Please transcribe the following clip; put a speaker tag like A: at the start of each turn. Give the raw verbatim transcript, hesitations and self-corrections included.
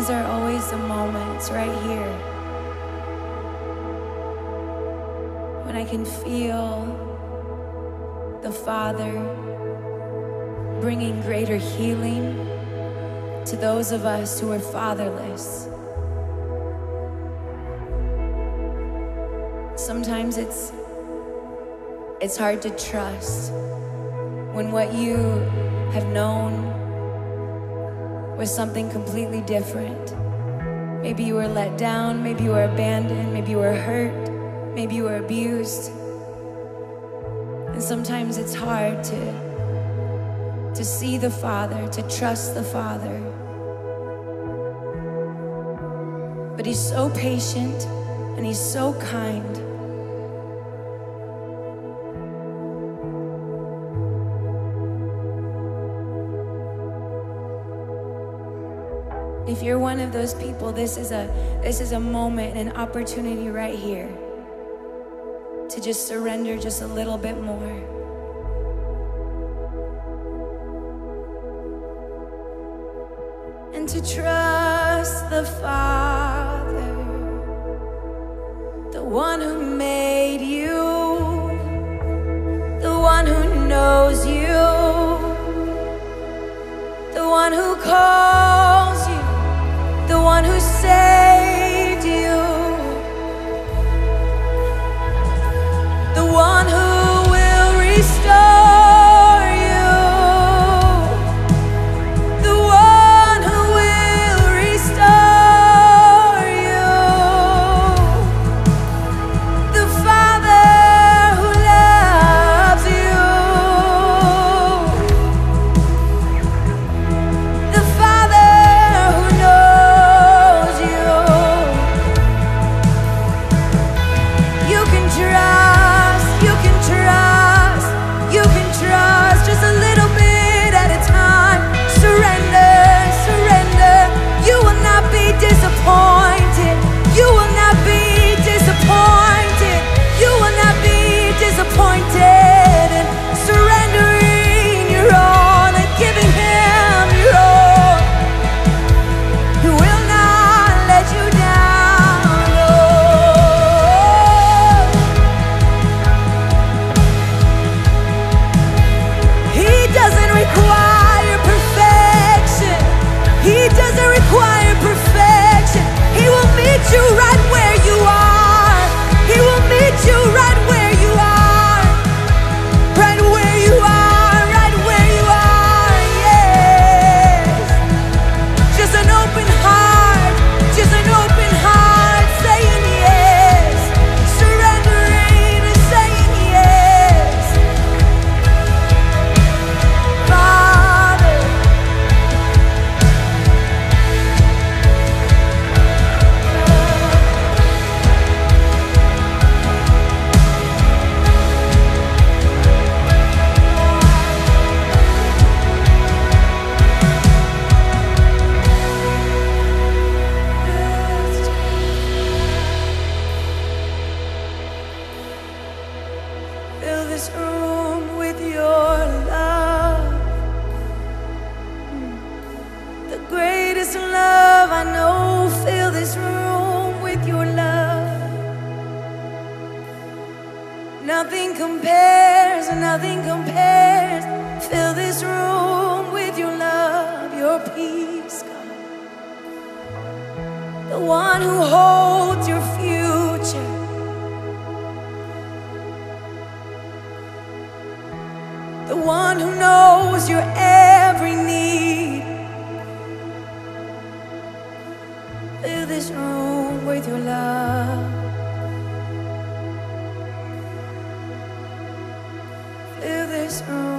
A: these are always the moments right here when I can feel the Father bringing greater healing to those of us who are fatherless. Sometimes it's it's hard to trust when what you have known was something completely different. Maybe you were let down, maybe you were abandoned, maybe you were hurt, maybe you were abused. And sometimes it's hard to to see the Father, to trust the Father. But He's so patient and He's so kind. If you're one of those people, this is a this is a moment, an opportunity right here to just surrender just a little bit more. And to trust the Father, the one who made you, the one who knows you, the one who calls you, the one who saved you, the one who will restore you, the one who will restore you, the Father who loves you, the Father who knows you. You can trust, you can trust, you can trust just a little bit at a time. Surrender, surrender. You will not be disappointed. You will not be disappointed. You will not be disappointed. And surrendering your all and giving Him your all, He will not let you down. No. He doesn't require perfection. He doesn't require perfection. He will meet you right where you are. He will meet you right where you are. Right where you are. Right where you are. Yes. Just an open heart. Just an open heart. Saying yes. Surrendering and saying yes. Father, fill this room with your love. The greatest love I know. Fill this room with your love. Nothing compares, nothing compares. Fill this room with your love, your peace, God. The one who holds your future. The one who knows your every need. Fill this room with your love. Fill this room.